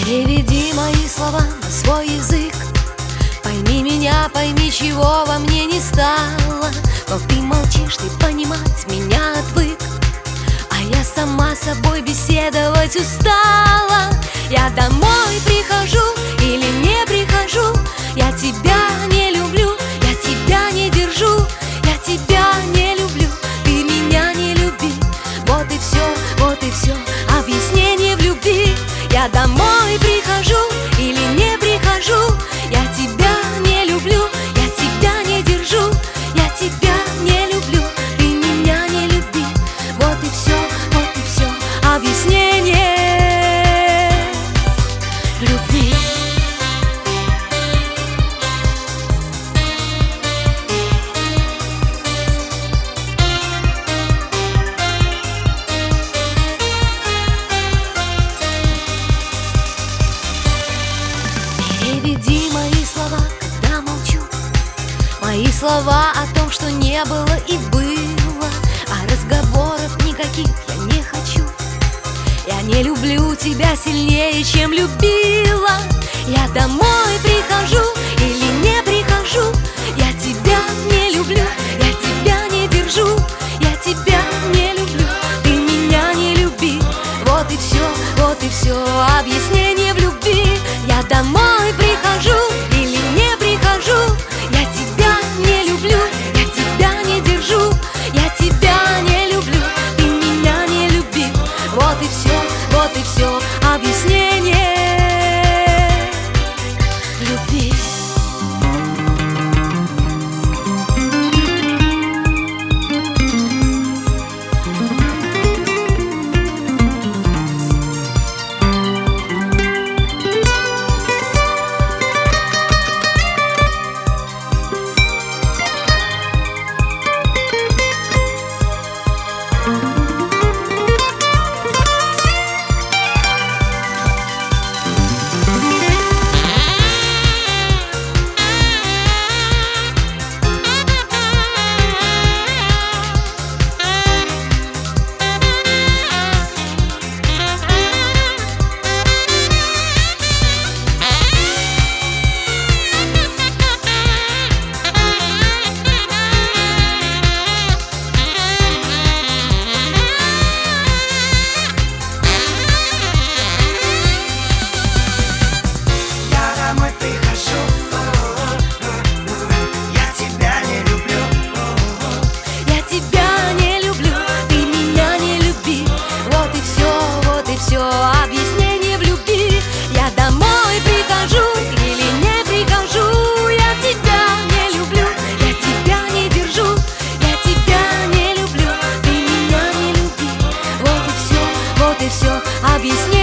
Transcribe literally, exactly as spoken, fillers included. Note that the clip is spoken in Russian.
Переведи мои слова на свой язык. Пойми меня, пойми, чего во мне не стало. Но ты молчишь, ты понимать меня отвык. А я сама с собой беседовать устала. Я домой прихожу или не прихожу, я тебя не люблю, я тебя не держу. Я тебя не люблю, ты меня не люби. Вот и все, вот и все, объяснение в любви. Я домой прихожу или не прихожу, я тебя не люблю, я тебя не держу. Я тебя не люблю, ты меня не люби. Вот и все, вот и все, объяснение в любви. Переведи мои слова, когда молчу, мои слова о том, что не было и было. А разговоров никаких я не хочу. Я не люблю тебя сильнее, чем любила. Я домой прихожу или не прихожу, я тебя не люблю, я тебя не держу. Я тебя не люблю, ты меня не люби. Вот и все, вот и все, объяснение в любви. Я домой прихожу или не прихожу, я тебя не люблю, я тебя не держу. Я тебя не люблю, ты меня не люби. Вот и все, вот и все, объяснение в любви. Все, объяснение в любви. Я домой прихожу или не прихожу, я тебя не люблю, я тебя не держу. Я тебя не люблю, ты меня не люби. Вот и все, вот и все, объяснение.